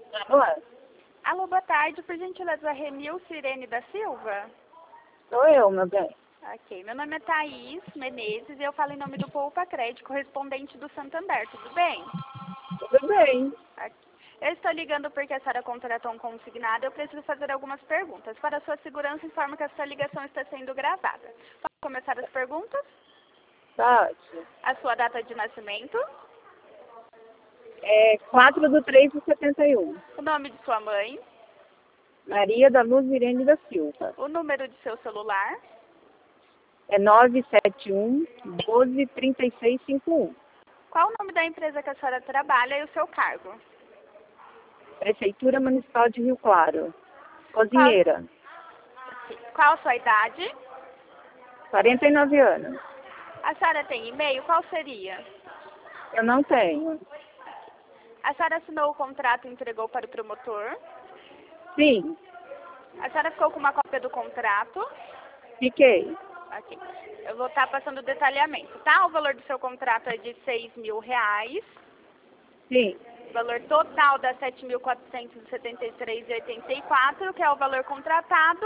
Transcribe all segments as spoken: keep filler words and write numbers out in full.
Não é? Alô, boa tarde. Por gentileza, Remil Sirene da Silva? Sou eu, meu bem. Ok. Meu nome é Thaís Menezes e eu falo em nome do Poupa Crédito, correspondente do Santander. Tudo bem? Tudo bem. Aqui. Eu estou ligando porque a senhora contratou um consignado. Eu preciso fazer algumas perguntas. Para sua segurança, informo que essa ligação está sendo gravada. Posso começar as perguntas? Pode. A sua data de nascimento? É quatro de três de setenta e um. O nome de sua mãe? Maria da Luz Irene da Silva. O número de seu celular? É nove sete um, doze, trinta e seis, cinquenta e um. Qual o nome da empresa que a senhora trabalha e o seu cargo? Prefeitura Municipal de Rio Claro. Qual, Cozinheira. qual a sua idade? quarenta e nove anos. A senhora tem e-mail? Qual seria? Eu não tenho. A senhora assinou o contrato e entregou para o promotor? Sim, A senhora ficou com uma cópia do contrato? fiquei. Ok. Eu vou estar passando o detalhamento, tá? O valor do seu contrato é de seis mil reais. Sim. O valor total dá sete mil quatrocentos e setenta e três reais e oitenta e quatro, que é o valor contratado.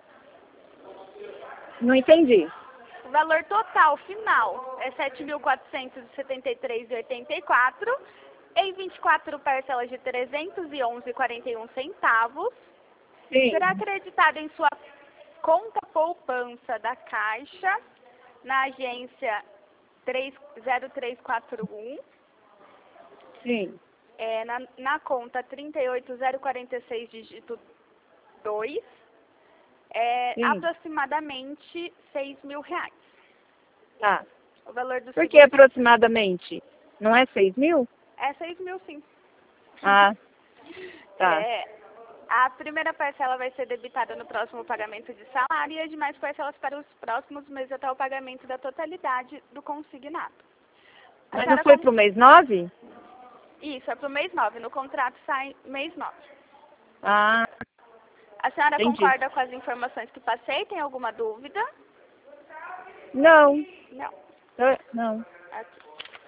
Não entendi. O valor total final é sete mil quatrocentos e setenta e três reais e oitenta e quatro, em vinte e quatro parcelas de trezentos e onze reais e quarenta e um centavos. Sim. Será acreditado em sua conta poupança da Caixa, na agência zero três quatro um, Sim. é, na, na conta trinta e oito zero quarenta e seis, dígito dois, é Sim. aproximadamente seis mil reais. Tá. O valor do Por que seguro aproximadamente? Não é seis mil? é seis mil, sim. Ah, tá. É, a primeira parcela vai ser debitada no próximo pagamento de salário e as demais parcelas para os próximos meses até o pagamento da totalidade do consignado. A Mas não senhora foi con- pro mês nove? Isso, é para o mês nove. No contrato sai mês nove. Ah, A senhora entendi. concorda com as informações que passei? Tem alguma dúvida? Não. Não. Eu- Não. Aqui.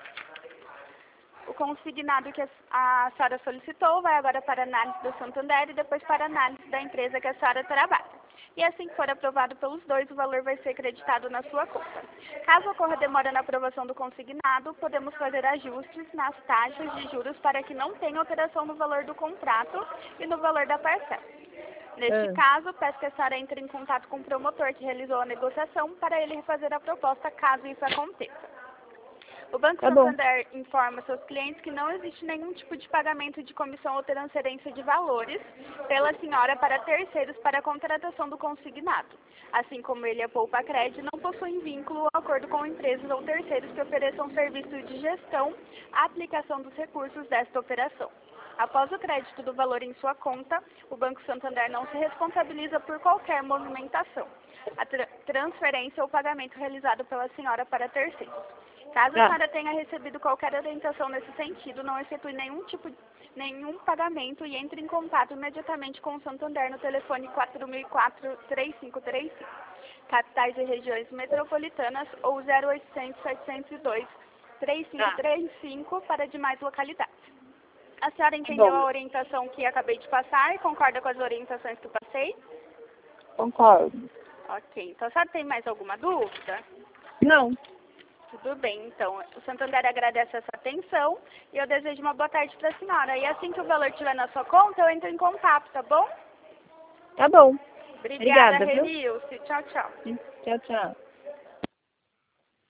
O consignado que a a senhora solicitou vai agora para análise do Santander e depois para análise da empresa que a senhora trabalha. E assim que for aprovado pelos dois, o valor vai ser creditado na sua conta. Caso ocorra demora na aprovação do consignado, podemos fazer ajustes nas taxas de juros para que não tenha alteração no valor do contrato e no valor da parcela. Neste Ah, caso, peço que a senhora entre em contato com o promotor que realizou a negociação para ele refazer a proposta caso isso aconteça. O Banco tá bom. Santander informa seus clientes que não existe nenhum tipo de pagamento de comissão ou transferência de valores pela senhora para terceiros para a contratação do consignado. Assim como ele, a Poupa Crédito, não possuem vínculo ou acordo com empresas ou terceiros que ofereçam serviços de gestão à aplicação dos recursos desta operação. Após o crédito do valor em sua conta, o Banco Santander não se responsabiliza por qualquer movimentação, a tra transferência ou pagamento realizado pela senhora para terceiros. Caso a Tá. senhora tenha recebido qualquer orientação nesse sentido, não efetue nenhum tipo de, nenhum pagamento e entre em contato imediatamente com o Santander no telefone quatro mil e quatro, três cinco três cinco, capitais e regiões metropolitanas ou zero oitocentos, setecentos e dois, três cinco três cinco para demais localidades. A senhora entendeu bom. a orientação que acabei de passar e concorda com as orientações que eu passei? Concordo. Ok. Então, a senhora tem mais alguma dúvida? Não. Tudo bem, então. O Santander agradece essa atenção e eu desejo uma boa tarde para a senhora. E assim que o valor estiver na sua conta, eu entro em contato, tá bom? Tá bom. Obrigada, Obrigada, viu? Renilce. Tchau, tchau. Tchau, tchau.